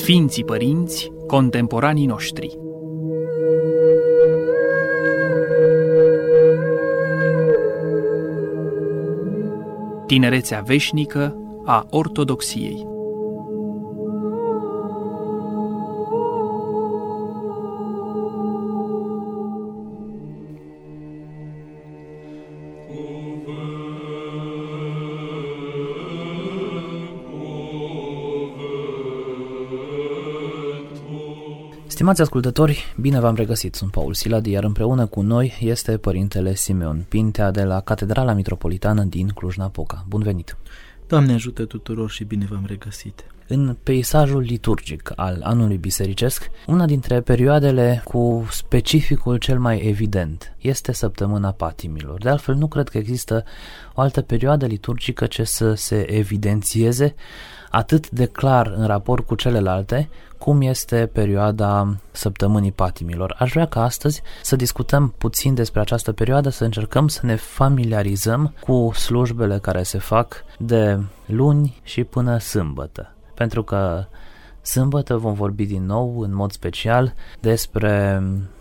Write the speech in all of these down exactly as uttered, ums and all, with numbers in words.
Sfinții părinți, contemporanii noștri. Tinerețea veșnică a ortodoxiei. Stimați ascultători, bine v-am regăsit, sunt Paul Siladi, iar împreună cu noi este Părintele Simeon Pintea de la Catedrala Mitropolitană din Cluj-Napoca. Bun venit! Doamne ajută tuturor și bine v-am regăsit! În peisajul liturgic al anului bisericesc, una dintre perioadele cu specificul cel mai evident este săptămâna patimilor. De altfel, nu cred că există o altă perioadă liturgică ce să se evidențieze atât de clar în raport cu celelalte, cum este perioada săptămânii patimilor. Aș vrea ca astăzi să discutăm puțin despre această perioadă, să încercăm să ne familiarizăm cu slujbele care se fac de luni și până sâmbătă. Pentru că sâmbătă vom vorbi din nou, în mod special, despre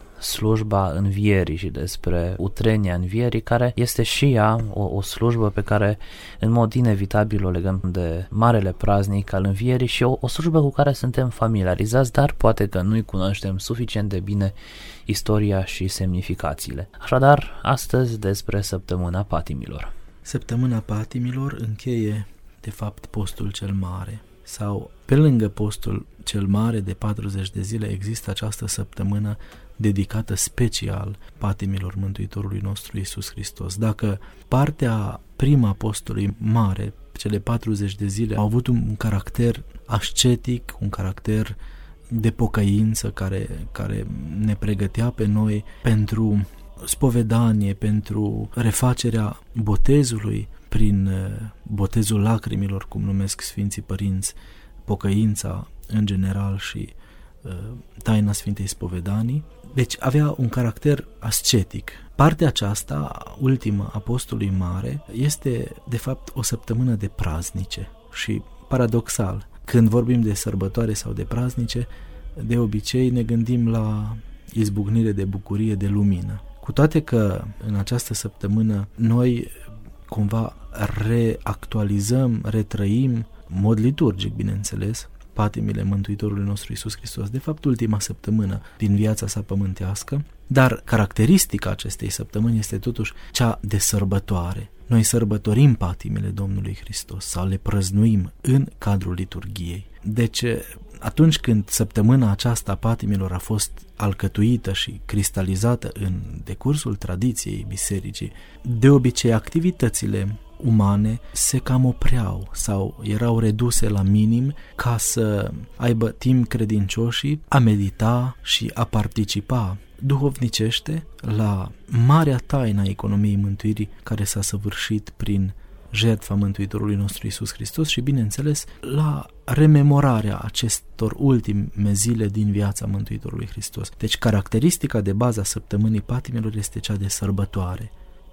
slujba învierii și despre utrenia învierii, care este și ea o, o slujbă pe care în mod inevitabil o legăm de marele praznic al învierii și o, o slujbă cu care suntem familiarizați, dar poate că nu-i cunoaștem suficient de bine istoria și semnificațiile. Așadar, astăzi despre săptămâna patimilor. Săptămâna patimilor încheie, de fapt, postul cel mare. Sau, pe lângă postul cel mare de patruzeci de zile, există această săptămână dedicată special patimilor Mântuitorului nostru Iisus Hristos. Dacă partea prima postului mare, cele patruzeci de zile, au avut un caracter ascetic, un caracter de pocăință care, care ne pregătea pe noi pentru spovedanie, pentru refacerea botezului prin botezul lacrimilor, cum numesc Sfinții Părinți, pocăința în general și uh, taina Sfintei Spovedanii. Deci avea un caracter ascetic. Partea aceasta, ultima a postului mare, este de fapt o săptămână de praznice și paradoxal, când vorbim de sărbătoare sau de praznice, de obicei ne gândim la izbucnire de bucurie, de lumină. Cu toate că în această săptămână noi cumva reactualizăm, retrăim, în mod liturgic, bineînțeles, patimile Mântuitorului nostru Iisus Hristos, de fapt ultima săptămână din viața sa pământească, dar caracteristica acestei săptămâni este totuși cea de sărbătoare. Noi sărbătorim patimile Domnului Hristos sau le prăznuim în cadrul liturgiei. Deci, atunci când săptămâna aceasta a patimilor a fost alcătuită și cristalizată în decursul tradiției bisericii, de obicei activitățile umane se cam opreau sau erau reduse la minim ca să aibă timp credincioșii a medita și a participa duhovnicește la marea taină a economiei mântuirii care s-a săvârșit prin jertfa Mântuitorului nostru Iisus Hristos și, bineînțeles, la rememorarea acestor ultime zile din viața Mântuitorului Hristos. Deci, caracteristica de bază a săptămânii patimilor este cea de sărbătoare.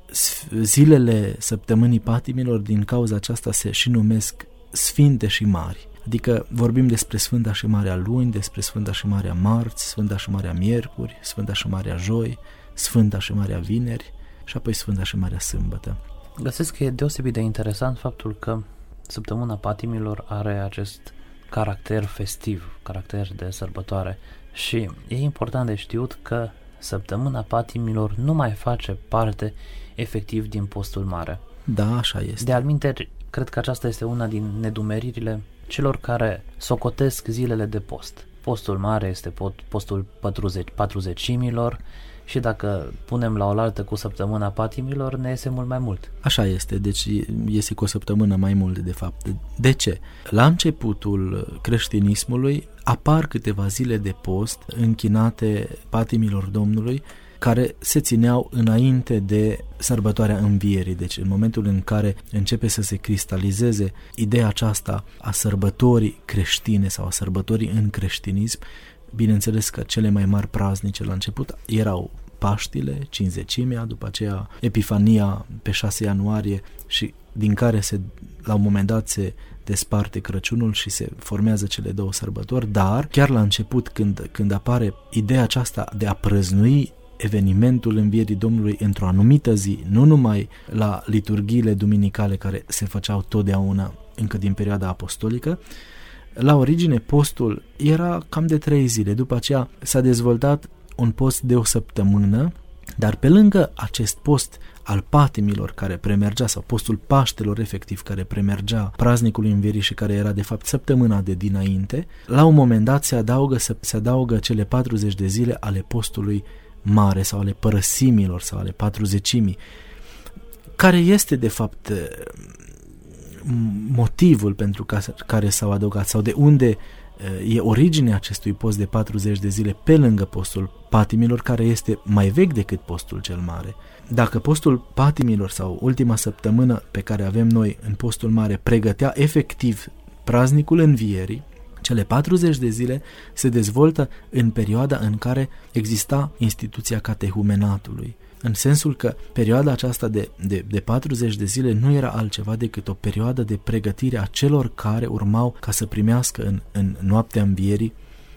Zilele săptămânii patimilor, din cauza aceasta, se și numesc sfinte și mari. Adică vorbim despre Sfânta și Marea Luni, despre Sfânta și Marea Marți, Sfânta și Marea Miercuri, Sfânta și Marea Joi, Sfânta și Marea Vineri și apoi Sfânta și Marea Sâmbătă. Găsesc că e deosebit de interesant faptul că săptămâna patimilor are acest caracter festiv, caracter de sărbătoare și e important de știut că săptămâna patimilor nu mai face parte efectiv din postul mare. Da, așa este. De alminteri, cred că aceasta este una din nedumeririle celor care socotesc zilele de post. Postul mare este postul patruzecimilor și dacă punem la oaltă cu săptămâna patimilor, ne iese mult mai mult. Așa este, deci iese cu o săptămână mai mult, de fapt. De ce? La începutul creștinismului apar câteva zile de post închinate patimilor Domnului, care se țineau înainte de sărbătoarea învierii. Deci în momentul în care începe să se cristalizeze ideea aceasta a sărbătorii creștine sau a sărbătorii în creștinism, bineînțeles că cele mai mari praznice la început erau Paștile, Cincizecimea, după aceea Epifania pe șase ianuarie și din care se, la un moment dat se desparte Crăciunul și se formează cele două sărbători, dar chiar la început, când, când apare ideea aceasta de a prăznui evenimentul învierii Domnului într-o anumită zi, nu numai la liturghiile duminicale care se făceau totdeauna încă din perioada apostolică, la origine postul era cam de trei zile, după aceea s-a dezvoltat un post de o săptămână, dar pe lângă acest post al patimilor care premergea, sau postul Paștelor efectiv care premergea praznicul învierii și care era de fapt săptămâna de dinainte, la un moment dat se adaugă, se adaugă cele patruzeci de zile ale postului mare sau ale părăsimilor sau ale patruzecimii, care este de fapt motivul pentru care s-au adăugat sau de unde e originea acestui post de patruzeci de zile pe lângă postul patimilor, care este mai vechi decât postul cel mare. Dacă postul patimilor sau ultima săptămână pe care avem noi în postul mare pregătea efectiv praznicul învierii, cele patruzeci de zile se dezvoltă în perioada în care exista instituția catehumenatului, în sensul că perioada aceasta de, de, de patruzeci de zile nu era altceva decât o perioadă de pregătire a celor care urmau ca să primească în, în noaptea învierii,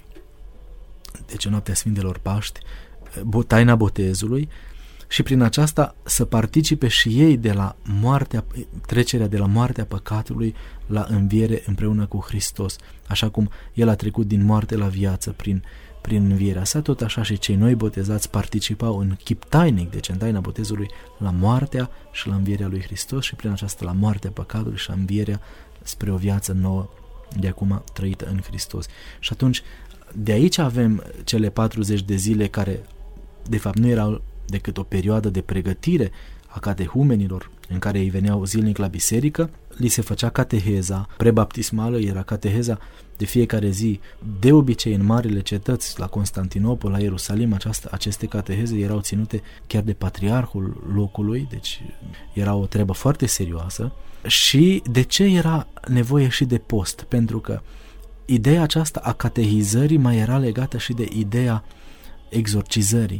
deci în noaptea Sfintelor Paști, taina botezului, și prin aceasta să participe și ei de la moartea, trecerea de la moartea păcatului la înviere împreună cu Hristos. Așa cum El a trecut din moarte la viață prin, prin învierea sa, tot așa și cei noi botezați participau în chip tainic, deci în taina botezului, la moartea și la învierea lui Hristos și prin aceasta la moartea păcatului și la învierea spre o viață nouă de acum trăită în Hristos. Și atunci, de aici avem cele patruzeci de zile care, de fapt, nu erau decât o perioadă de pregătire a catehumenilor, în care ei veneau zilnic la biserică, li se făcea cateheza prebaptismală, era cateheza de fiecare zi, de obicei în marile cetăți, la Constantinopol, la Ierusalim, această, aceste cateheze erau ținute chiar de patriarhul locului, deci era o treabă foarte serioasă. Și de ce era nevoie și de post? Pentru că ideea aceasta a catehizării mai era legată și de ideea exorcizării.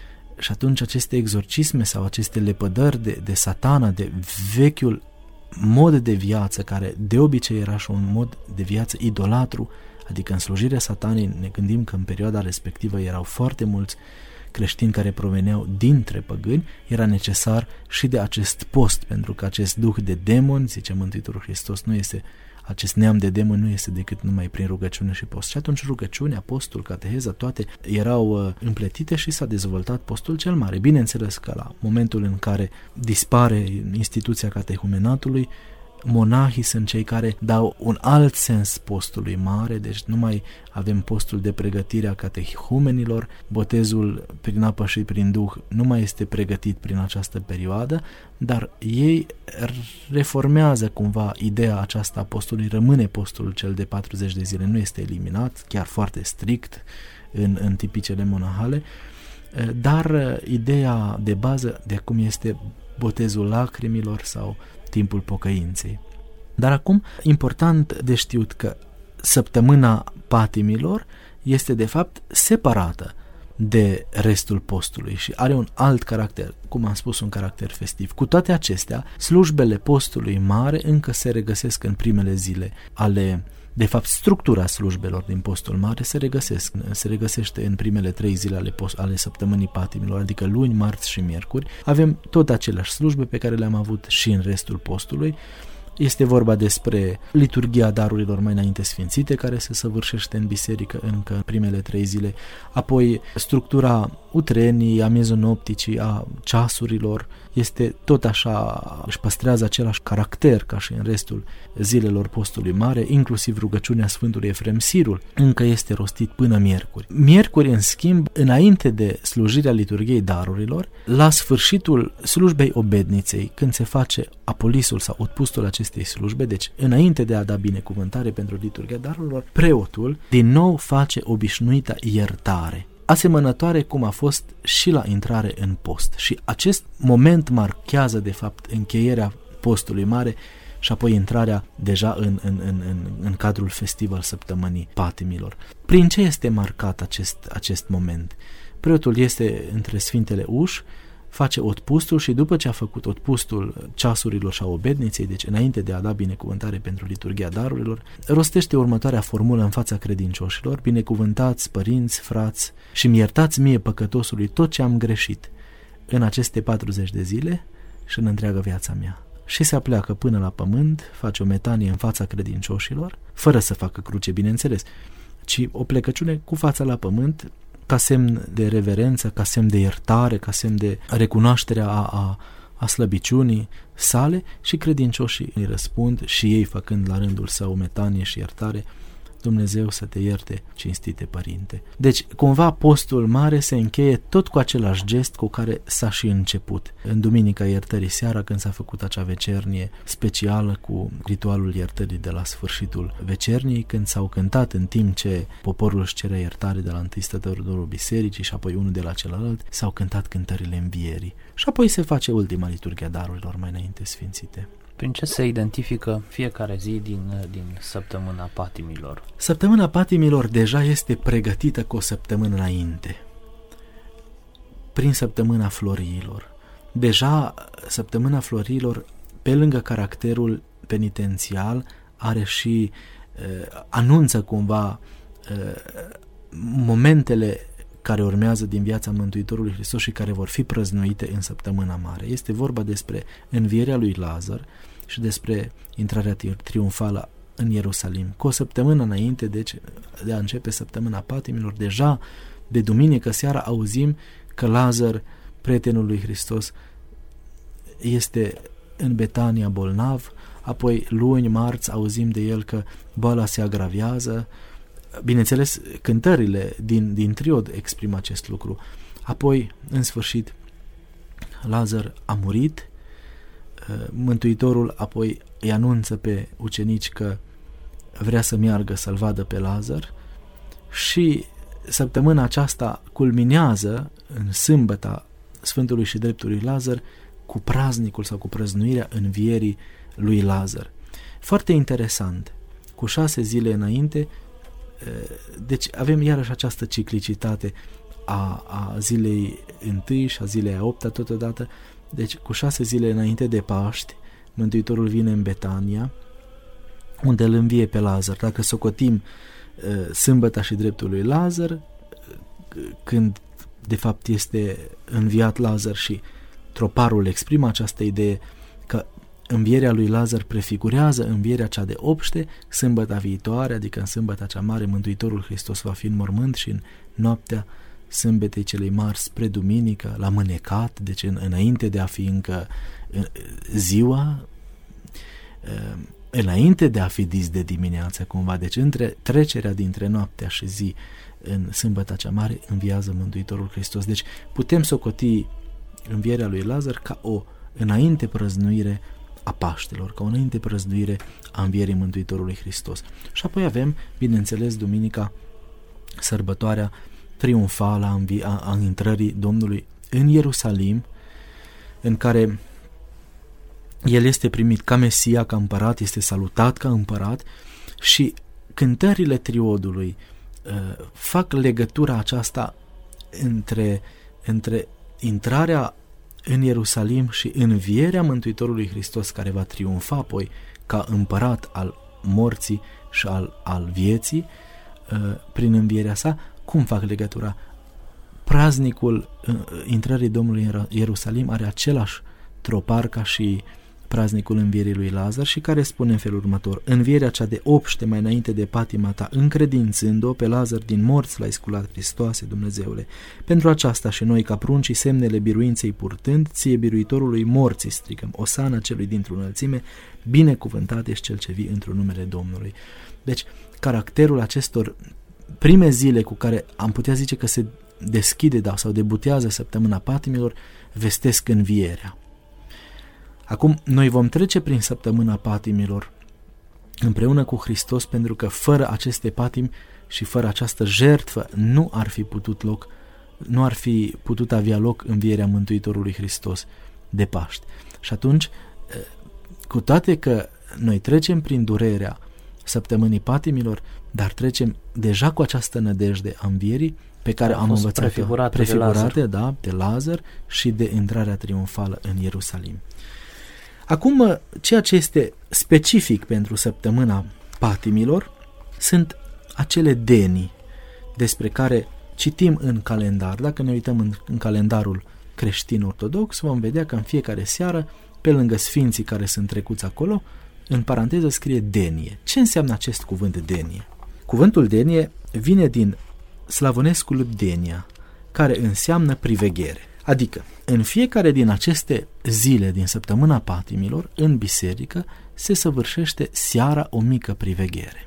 Și atunci aceste exorcisme sau aceste lepădări de, de satana, de vechiul mod de viață, care de obicei era și un mod de viață idolatru, adică în slujirea satanei, ne gândim că în perioada respectivă erau foarte mulți creștini care proveneau dintre păgâni, era necesar și de acest post, pentru că acest duh de demon, zice Mântuitorul Hristos, nu este, acest neam de demon nu este decât numai prin rugăciune și post. Și atunci rugăciunea, postul, cateheza, toate erau uh, împletite și s-a dezvoltat postul cel mare. Bineînțeles că la momentul în care dispare instituția catehumenatului, monahii sunt cei care dau un alt sens postului mare, deci nu mai avem postul de pregătire a catehumenilor, botezul prin apă și prin duh nu mai este pregătit prin această perioadă, dar ei reformează cumva ideea aceasta a postului, rămâne postul cel de patruzeci de zile, nu este eliminat, chiar foarte strict în, în tipicele monahale, dar ideea de bază de acum este botezul lacrimilor sau timpul pocăinței. Dar acum, important de știut că săptămâna patimilor este de fapt separată de restul postului și are un alt caracter, cum am spus, un caracter festiv. Cu toate acestea, slujbele postului mare încă se regăsesc în primele zile ale, de fapt, structura slujbelor din postul mare se regăsesc, se regăsește în primele trei zile ale, post, ale săptămânii patimilor, adică luni, marți și miercuri. Avem tot aceleași slujbe pe care le-am avut și în restul postului. Este vorba despre liturghia darurilor mai înainte sfințite, care se săvârșește în biserică încă în primele trei zile, apoi structura utrenii, a miezonopticii, a ceasurilor, este tot așa, își păstrează același caracter ca și în restul zilelor postului mare, inclusiv rugăciunea Sfântului Efrem Sirul, încă este rostit până miercuri. Miercuri, în schimb, înainte de slujirea liturghiei darurilor, la sfârșitul slujbei obedniței, când se face apolisul sau otpustul acestei slujbe, deci înainte de a da binecuvântare pentru liturghia darurilor, preotul din nou face obișnuita iertare, asemănătoare cum a fost și la intrare în post. Și acest moment marchează, de fapt, încheierea postului mare și apoi intrarea deja în, în, în, în, în cadrul festiv al săptămânii patimilor. Prin ce este marcat acest, acest moment? Preotul este între Sfintele Uși, face otpustul și după ce a făcut otpustul ceasurilor și a obedniței, deci înainte de a da binecuvântare pentru liturghia darurilor, rostește următoarea formulă în fața credincioșilor: binecuvântați părinți, frați, și mi iertați mie păcătosului tot ce am greșit în aceste patruzeci de zile și în întreaga viața mea. Și se apleacă până la pământ, face o metanie în fața credincioșilor, fără să facă cruce, bineînțeles, ci o plecăciune cu fața la pământ, ca semn de reverență, ca semn de iertare, ca semn de recunoaștere a, a, a slăbiciunii sale, și credincioșii îi răspund și ei făcând la rândul său metanie și iertare: Dumnezeu să te ierte, cinstite părinte. Deci, cumva, postul mare se încheie tot cu același gest cu care s-a și început. În Duminica Iertării seara, când s-a făcut acea vecernie specială cu ritualul iertării de la sfârșitul vecerniei, când s-au cântat în timp ce poporul își cerea iertare de la întâi stătătorul bisericii și apoi unul de la celălalt, s-au cântat cântările învierii. Și apoi se face ultima liturghia darurilor mai înainte sfințite. Prin ce se identifică fiecare zi din, din săptămâna patimilor? Săptămâna patimilor deja este pregătită cu o săptămână înainte, prin săptămâna floriilor. Deja săptămâna floriilor, pe lângă caracterul penitențial, are și uh, anunță cumva uh, momentele care urmează din viața Mântuitorului Hristos și care vor fi prăznuite în săptămâna mare. Este vorba despre învierea lui Lazar și despre intrarea triumfală în Ierusalim. Cu o săptămână înainte, deci, de a începe săptămâna patimilor, deja de duminică seara auzim că Lazar, prietenul lui Hristos, este în Betania bolnav, apoi luni, marți, auzim de el că boala se agravează. Bineînțeles, cântările din, din triod exprimă acest lucru. Apoi, în sfârșit, Lazar a murit, Mântuitorul apoi îi anunță pe ucenici că vrea să meargă să-l vadă pe Lazar și săptămâna aceasta culminează în sâmbăta Sfântului și Dreptului Lazar cu praznicul sau cu prăznuirea învierii lui Lazar. Foarte interesant, cu șase zile înainte, deci avem iarăși această ciclicitate a, a zilei întâi și a zilei a opta totodată. Deci cu șase zile înainte de Paști, Mântuitorul vine în Betania, unde îl învie pe Lazar. Dacă socotim sâmbăta și dreptul lui Lazar, când de fapt este înviat Lazar, și troparul exprimă această idee că învierea lui Lazar prefigurează învierea cea de obște, sâmbăta viitoare, adică în sâmbăta cea mare, Mântuitorul Hristos va fi în mormânt și în noaptea sâmbetei celei mari spre duminică, la mânecat, deci în, înainte de a fi încă ziua, înainte de a fi dis de dimineață cumva, deci între trecerea dintre noaptea și zi în sâmbăta cea mare, înviază Mântuitorul Hristos. Deci putem socoti învierea lui Lazar ca o înainte prăznuire a Paștelor, ca o înainte prăznuire a învierii Mântuitorului Hristos. Și apoi avem, bineînțeles, duminica, sărbătoarea triumfală a, învi- a, a intrării Domnului în Ierusalim, în care el este primit ca Mesia, ca împărat, este salutat ca împărat, și cântările triodului uh, fac legătura aceasta între, între intrarea în Ierusalim și învierea Mântuitorului Hristos, care va triumfa apoi ca împărat al morții și al, al vieții uh, prin învierea sa. Cum fac legătura? Praznicul uh, intrării Domnului în Ierusalim are același tropar ca și praznicul învierii lui Lazar, și care spune în felul următor: învierea cea de obște mai înainte de patima ta, încredințând-o pe Lazar din morți l-ai sculat, Hristoase, Dumnezeule. Pentru aceasta și noi, ca pruncii, semnele biruinței purtând, ție biruitorului morții strigăm, osana celui dintr-o înălțime, binecuvântat ești cel ce vii într-un numele Domnului. Deci, caracterul acestor prime zile cu care am putea zice că se deschide da, sau debutează săptămâna patimilor, vestesc învierea. Acum, noi vom trece prin săptămâna patimilor împreună cu Hristos, pentru că fără aceste patimi și fără această jertfă nu ar fi putut loc, nu ar fi putut avea loc învierea Mântuitorului Hristos de Paști. Și atunci, cu toate că noi trecem prin durerea săptămânii patimilor, dar trecem deja cu această nădejde a învierii, pe care am învățat prefigurate, prefigurate de, da, de Lazar și de intrarea triumfală în Ierusalim. Acum, ceea ce este specific pentru săptămâna patimilor sunt acele denii despre care citim în calendar. Dacă ne uităm în, în calendarul creștin ortodox, vom vedea că în fiecare seară, pe lângă sfinții care sunt trecuți acolo, în paranteză scrie denie. Ce înseamnă acest cuvânt denie? Cuvântul denie vine din slavonescul denia, care înseamnă priveghere. Adică, în fiecare din aceste zile din săptămâna patimilor, în biserică, se săvârșește seara o mică priveghere.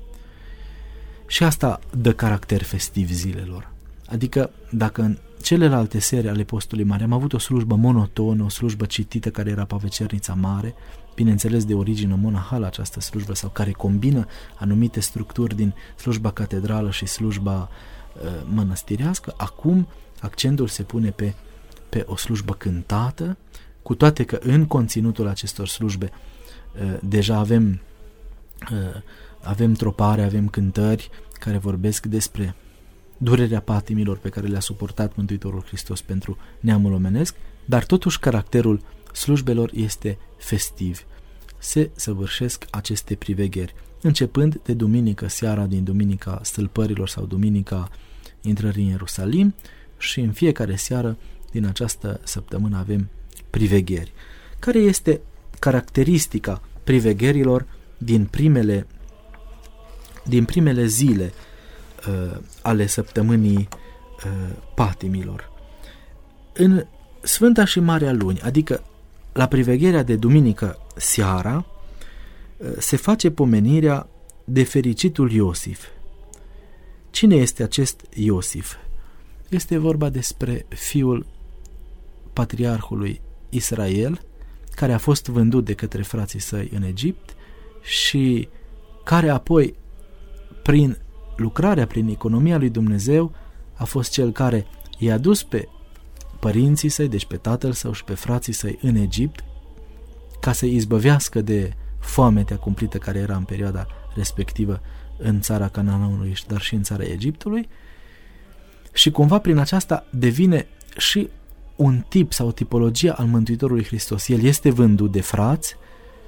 Și asta dă caracter festiv zilelor. Adică, dacă în celelalte seri ale postului mare am avut o slujbă monotonă, o slujbă citită care era Pavecernița mare, bineînțeles de origine monahală această slujbă, sau care combină anumite structuri din slujba catedrală și slujba uh, mănăstirească, acum accentul se pune pe, pe o slujbă cântată, cu toate că în conținutul acestor slujbe uh, deja avem, uh, avem tropare, avem cântări care vorbesc despre durerea patimilor pe care le-a suportat Mântuitorul Hristos pentru neamul omenesc, dar totuși caracterul slujbelor este festiv. Se săvârșesc aceste privegheri, începând de duminică seara din Duminica Stâlpărilor sau Duminica Intrării în Ierusalim, și în fiecare seară din această săptămână avem privegheri. Care este caracteristica privegherilor din primele, din primele zile uh, ale săptămânii uh, patimilor? În Sfânta și Marea Luni, adică la privegherea de duminică seara, se face pomenirea de fericitul Iosif. Cine este acest Iosif? Este vorba despre fiul patriarhului Israel, care a fost vândut de către frații săi în Egipt și care apoi, prin lucrarea, prin economia lui Dumnezeu, a fost cel care i-a dus pe părinții săi, deci pe tatăl său și pe frații săi în Egipt, ca să-i izbăvească de foametea cumplită care era în perioada respectivă în țara Canaanului, dar și în țara Egiptului, și cumva prin aceasta devine și un tip sau o tipologie al Mântuitorului Hristos. El este vândut de frați,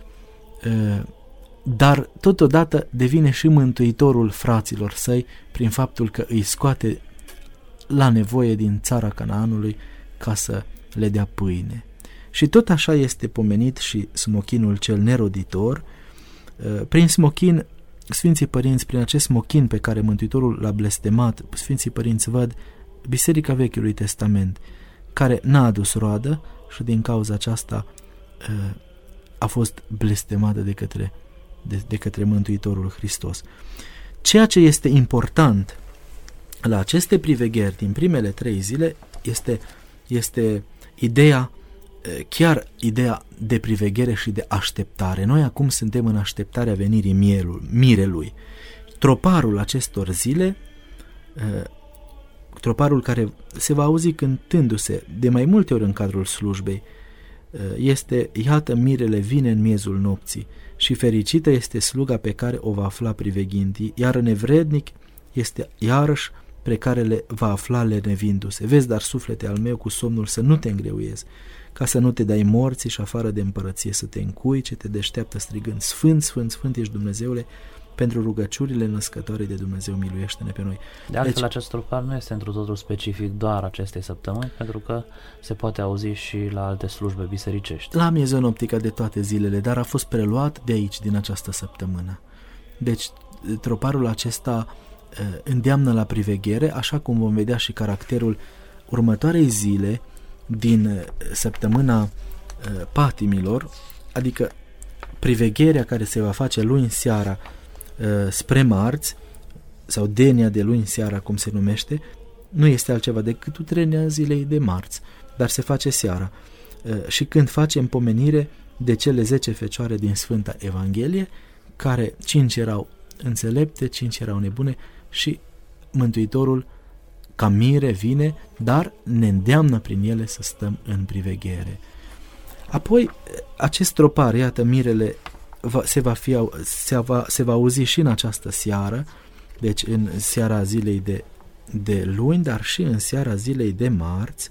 dar totodată devine și mântuitorul fraților săi prin faptul că îi scoate la nevoie din țara Canaanului ca să le dea pâine. Și tot așa este pomenit și smochinul cel neroditor. Prin smochin, Sfinții Părinți, prin acest smochin pe care Mântuitorul l-a blestemat, Sfinții Părinți văd Biserica Vechiului Testament, care n-a adus roadă și din cauza aceasta a fost blestemată de către, de, de către Mântuitorul Hristos. Ceea ce este important la aceste privegheri din primele trei zile este, este ideea, chiar ideea de priveghere și de așteptare. Noi acum suntem în așteptarea venirii mielul, mirelui. Troparul acestor zile, troparul care se va auzi cântându-se de mai multe ori în cadrul slujbei, este: iată, mirele vine în miezul nopții și fericită este sluga pe care o va afla priveghind, iar nevrednic este iarăși pre care le va afla lenevindu-se. Vezi, dar, suflete al meu, cu somnul să nu te îngreuiezi, ca să nu te dai morții și afară de împărăție să te încui, ce te deșteaptă strigând: Sfânt, Sfânt, Sfânt ești Dumnezeule, pentru rugăciurile născătoare de Dumnezeu, miluiește-ne pe noi. De altfel, deci, acest tropar nu este întru totul specific doar acestei săptămâni, pentru că se poate auzi și la alte slujbe bisericești. La miezonoptica de toate zilele, dar a fost preluat de aici, din această săptămână. Deci, troparul acesta îndeamnă la priveghere, așa cum vom vedea și caracterul următoarei zile din săptămâna patimilor, adică privegherea care se va face luni seara spre marți, sau denia de luni seara, cum se numește, nu este altceva decât utrenia zilei de marți, dar se face seara. Și când facem pomenire de cele zece fecioare din Sfânta Evanghelie, care cinci erau înțelepte, cinci erau nebune, și Mântuitorul ca mire vine, dar ne îndeamnă prin ele să stăm în priveghere. Apoi, acest tropar, iată, mirele va, se, va fi, se, va, se va auzi și în această seară, deci în seara zilei de de luni, dar și în seara zilei de marți.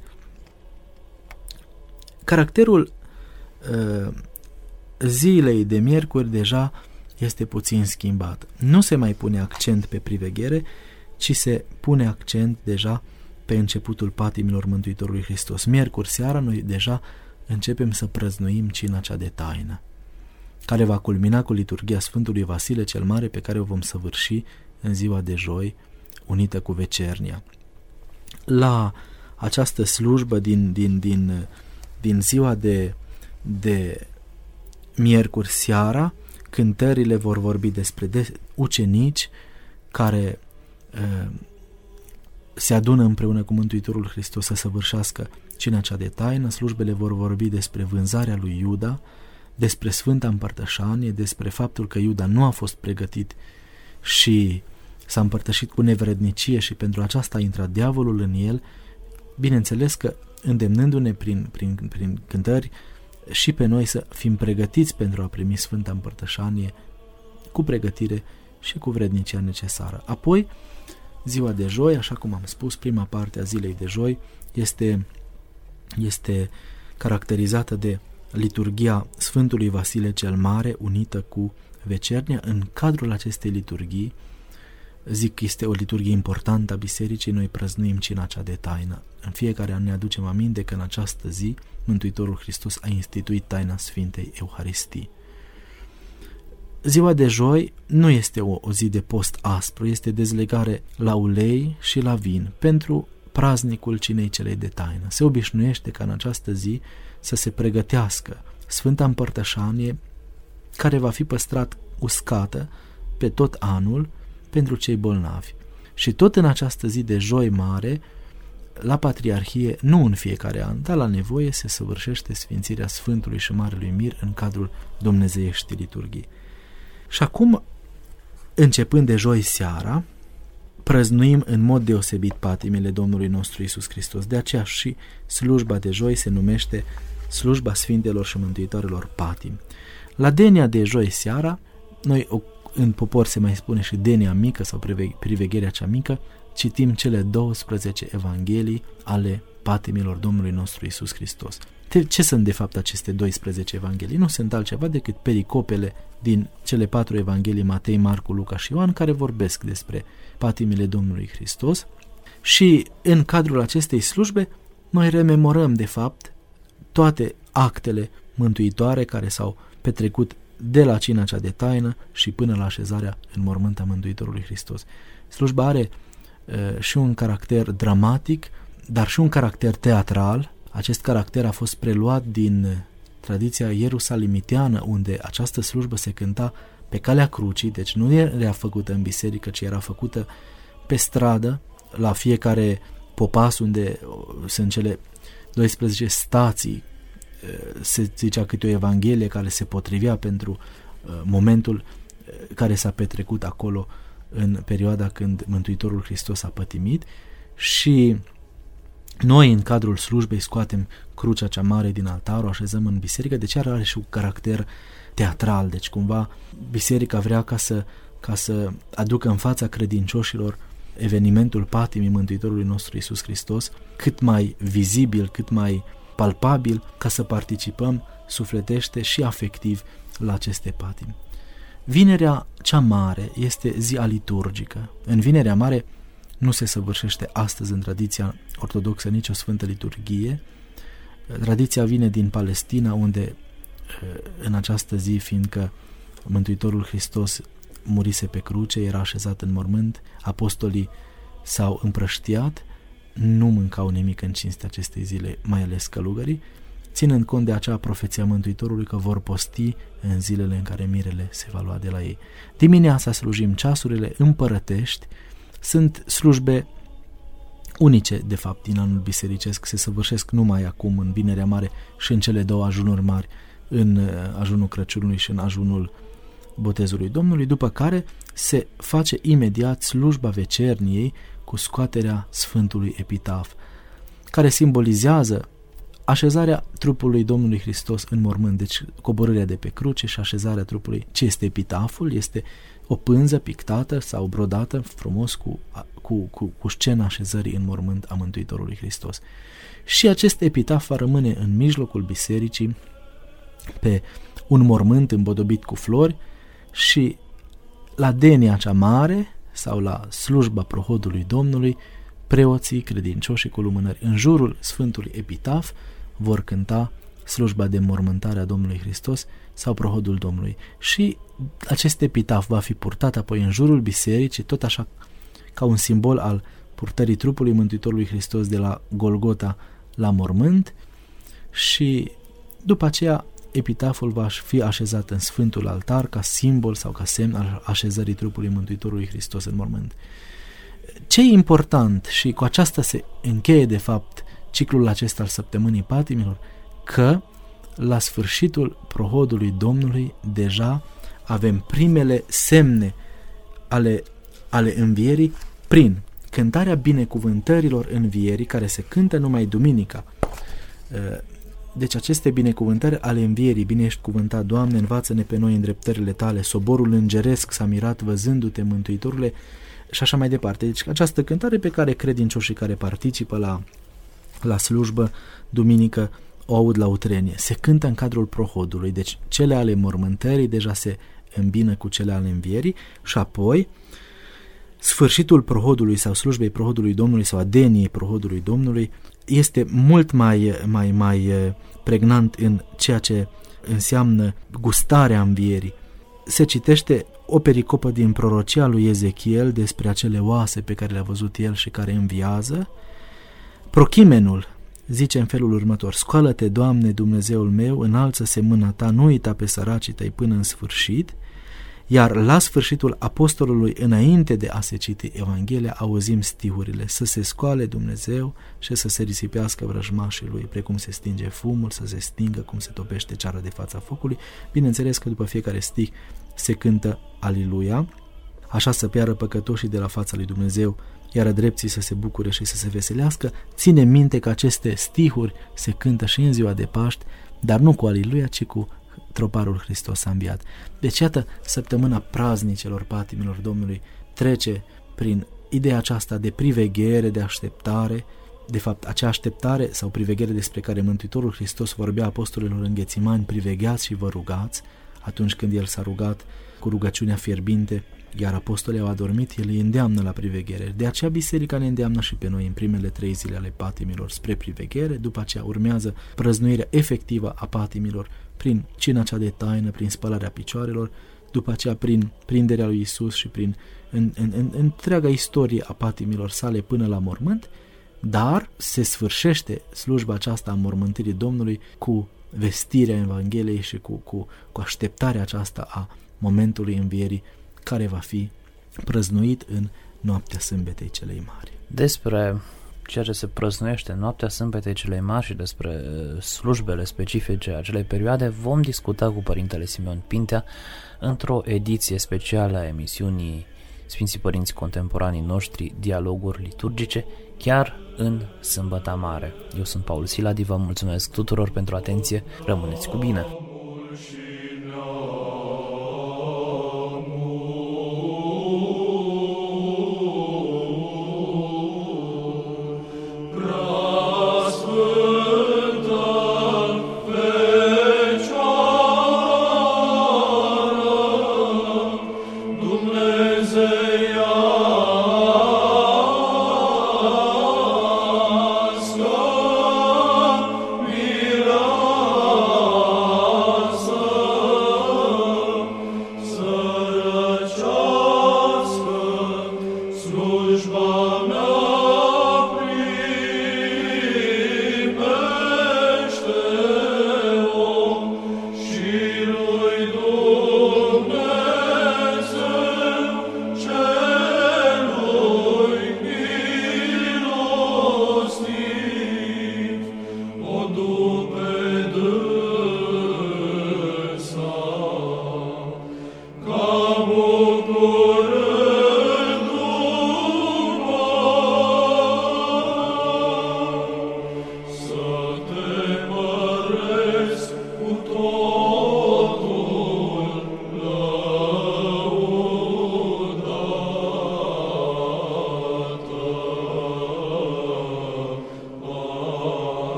Caracterul uh, zilei de miercuri deja este puțin schimbat. Nu se mai pune accent pe priveghere, ci se pune accent deja pe începutul patimilor Mântuitorului Hristos. Miercuri seara noi deja începem să prăznuim cina cea de taină, care va culmina cu liturghia Sfântului Vasile cel Mare, pe care o vom săvârși în ziua de joi, unită cu vecernia. La această slujbă din, din, din, din ziua de, de miercuri seara, cântările vor vorbi despre de ucenici care uh, se adună împreună cu Mântuitorul Hristos să săvârșească cina cea de taină. Slujbele vor vorbi despre vânzarea lui Iuda, despre Sfânta Împărtășanie, despre faptul că Iuda nu a fost pregătit și s-a împărtășit cu nevrednicie și pentru aceasta a intrat diavolul în el. Bineînțeles că îndemnându-ne prin, prin, prin cântări și pe noi să fim pregătiți pentru a primi Sfânta Împărtășanie cu pregătire și cu vrednicia necesară. Apoi, ziua de joi, așa cum am spus, prima parte a zilei de joi este, este caracterizată de liturghia Sfântului Vasile cel Mare, unită cu vecernia. În cadrul acestei liturghii, zic că este o liturghie importantă a bisericii, noi prăznuim cina cea de taină. În fiecare an ne aducem aminte că în această zi Mântuitorul Hristos a instituit taina Sfintei Euharistii. Ziua de joi nu este o, o zi de post aspru, este dezlegare la ulei și la vin pentru praznicul cinei celei de taină. Se obișnuiește ca în această zi să se pregătească Sfânta Împărtășanie, care va fi păstrat uscată pe tot anul pentru cei bolnavi. Și tot în această zi de joi mare, la Patriarhie, nu în fiecare an, dar la nevoie, se săvârșește sfințirea Sfântului și Marelui Mir în cadrul dumnezeieștii liturghii. Și acum, începând de joi seara, prăznuim în mod deosebit patimile Domnului nostru Iisus Hristos. De aceea și slujba de joi se numește slujba Sfintelor și Mântuitoarelor Patimi. La denia de joi seara, noi în popor se mai spune și denia mică sau privegherea cea mică, citim cele douăsprezece evanghelii ale patimilor Domnului nostru Iisus Hristos. Ce sunt de fapt aceste douăsprezece evanghelii? Nu sunt altceva decât pericopele din cele patru evanghelii Matei, Marcu, Luca și Ioan, care vorbesc despre patimile Domnului Hristos. Și în cadrul acestei slujbe noi rememorăm de fapt toate actele mântuitoare care s-au petrecut de la cina cea de taină și până la așezarea în mormânt a Mântuitorului Hristos. Slujba are uh, și un caracter dramatic, dar și un caracter teatral. Acest caracter a fost preluat din tradiția ierusalimiteană, unde această slujbă se cânta pe calea crucii, deci nu era făcută în biserică, ci era făcută pe stradă, la fiecare popas unde sunt cele douăsprezece stații, se zicea câte o evanghelie care se potrivea pentru momentul care s-a petrecut acolo în perioada când Mântuitorul Hristos a pătimit. Și noi în cadrul slujbei scoatem crucea cea mare din altar, o așezăm în biserică, deci are și un caracter teatral, deci cumva biserica vrea ca să, ca să aducă în fața credincioșilor evenimentul patimii Mântuitorului nostru Iisus Hristos cât mai vizibil, cât mai palpabil, ca să participăm sufletește și afectiv la aceste patimi. Vinerea cea mare este zi liturgică. În Vinerea Mare nu se săvârșește astăzi în tradiția ortodoxă nicio Sfântă Liturghie. Tradiția vine din Palestina, unde în această zi, fiindcă Mântuitorul Hristos murise pe cruce, era așezat în mormânt, apostolii s-au împrăștiat, nu mâncau nimic în cinstea acestei zile, mai ales călugării, ținând cont de acea profeție a Mântuitorului că vor posti în zilele în care mirele se va lua de la ei. Dimineața slujim ceasurile împărătești, sunt slujbe unice, de fapt, din anul bisericesc, se săvârșesc numai acum în Vinerea Mare și în cele două ajunuri mari, în ajunul Crăciunului și în ajunul Botezului Domnului, după care se face imediat slujba vecerniei cu scoaterea Sfântului Epitaf, care simbolizează așezarea trupului Domnului Hristos în mormânt, deci coborârea de pe cruce și așezarea trupului. Ce este epitaful? Este o pânză pictată sau brodată frumos cu, cu, cu, cu scena așezării în mormânt a Mântuitorului Hristos. Și acest epitaf va rămâne în mijlocul bisericii pe un mormânt îmbodobit cu flori și la denia cea mare sau la slujba prohodului Domnului, preoții, credincioșii cu lumânări în jurul Sfântului Epitaf vor cânta slujba de mormântare a Domnului Hristos sau prohodul Domnului. Și acest epitaf va fi purtat apoi în jurul bisericii, tot așa ca un simbol al purtării trupului Mântuitorului Hristos de la Golgota la mormânt, și după aceea epitaful va fi așezat în Sfântul Altar ca simbol sau ca semn al așezării trupului Mântuitorului Hristos în mormânt. Ce e important, și cu aceasta se încheie de fapt ciclul acesta al săptămânii patimilor, că la sfârșitul prohodului Domnului deja avem primele semne ale, ale învierii prin cântarea binecuvântărilor învierii, care se cântă numai duminica. Deci aceste binecuvântări ale învierii: bine ești cuvântat, Doamne, învață-ne pe noi îndreptările tale, soborul îngeresc s-a mirat văzându-te, Mântuitorule, și așa mai departe. Deci această cântare pe care credincioșii care participă la, la slujbă duminică o aud la utrenie. Se cântă în cadrul prohodului, deci cele ale mormântării deja se îmbină cu cele ale învierii, și apoi sfârșitul prohodului sau slujbei prohodului Domnului sau a deniei prohodului Domnului este mult mai, mai, mai pregnant în ceea ce înseamnă gustarea învierii. Se citește o pericopă din prorocia lui Ezechiel despre acele oase pe care le-a văzut el și care înviază. Prochimenul zice în felul următor: scoală-te, Doamne, Dumnezeul meu, înalță-se mâna ta, nu uita pe săracii tăi până în sfârșit. Iar la sfârșitul apostolului, înainte de a se citi Evanghelia, auzim stihurile: să se scoale Dumnezeu și să se risipească vrăjmașii lui, precum se stinge fumul, să se stingă cum se topește ceara de fața focului. Bineînțeles că după fiecare stih se cântă Aliluia, așa să piară păcătoșii de la fața lui Dumnezeu, iar drepții să se bucure și să se veselească. Ține minte că aceste stihuri se cântă și în ziua de Paști, dar nu cu Aliluia, ci cu troparul Hristos a înviat. Deci iată, săptămâna praznicelor patimilor Domnului trece prin ideea aceasta de priveghere, de așteptare, de fapt acea așteptare sau priveghere despre care Mântuitorul Hristos vorbea apostolilor în Ghețimani: privegheați și vă rugați. Atunci când el s-a rugat cu rugăciunea fierbinte, iar apostolii au adormit, el îi îndeamnă la priveghere. De aceea biserica ne îndeamnă și pe noi în primele trei zile ale patimilor spre priveghere. După aceea urmează prăznuirea efectivă a patimilor prin cina cea de taină, prin spălarea picioarelor, după aceea prin prinderea lui Iisus și prin în, în, în, întreaga istorie a patimilor sale până la mormânt, dar se sfârșește slujba aceasta a mormântirii Domnului cu vestirea Evangheliei și cu, cu, cu așteptarea aceasta a momentului învierii, care va fi prăznuit în noaptea sâmbetei celei mari. Despre ceea ce se prăznuiește în noaptea sâmbetei celei mari și despre slujbele specifice acelei perioade vom discuta cu Părintele Simeon Pintea într-o ediție specială a emisiunii Sfinții Părinți Contemporanii Noștri, Dialoguri Liturgice, chiar în Sâmbăta Mare. Eu sunt Paul Siladi, vă mulțumesc tuturor pentru atenție, rămâneți cu bine!